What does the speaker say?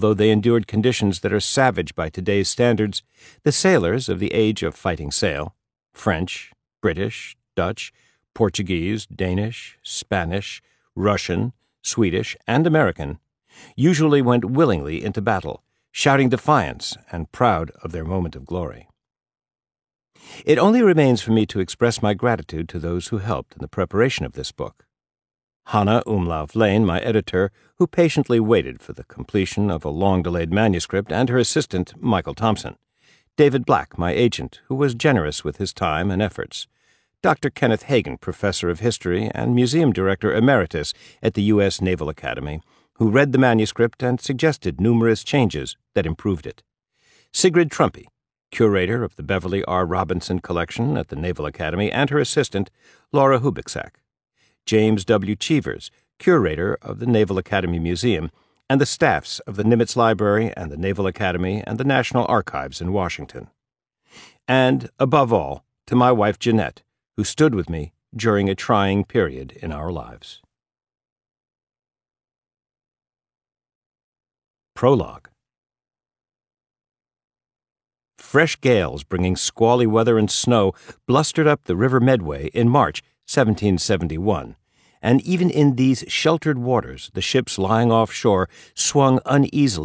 Though they endured conditions that are savage by today's standards, the sailors of the age of fighting sail, French, British, Dutch, Portuguese, Danish, Spanish, Russian, Swedish, and American, usually went willingly into battle, shouting defiance and proud of their moment of glory. It only remains for me to express my gratitude to those who helped in the preparation of this book. Hannah Umlauf Lane, my editor, who patiently waited for the completion of a long-delayed manuscript, and her assistant, Michael Thompson. David Black, my agent, who was generous with his time and efforts. Dr. Kenneth Hagen, professor of history and museum director emeritus at the U.S. Naval Academy, who read the manuscript and suggested numerous changes that improved it. Sigrid Trumpy, curator of the Beverly R. Robinson Collection at the Naval Academy, and her assistant, Laura Hubigsack. James W. Cheevers, curator of the Naval Academy Museum, and the staffs of the Nimitz Library and the Naval Academy and the National Archives in Washington. And, above all, to my wife Jeanette, who stood with me during a trying period in our lives. Prologue. Fresh gales bringing squally weather and snow blustered up the River Medway in March 1771, and even in these sheltered waters the ships lying offshore swung uneasily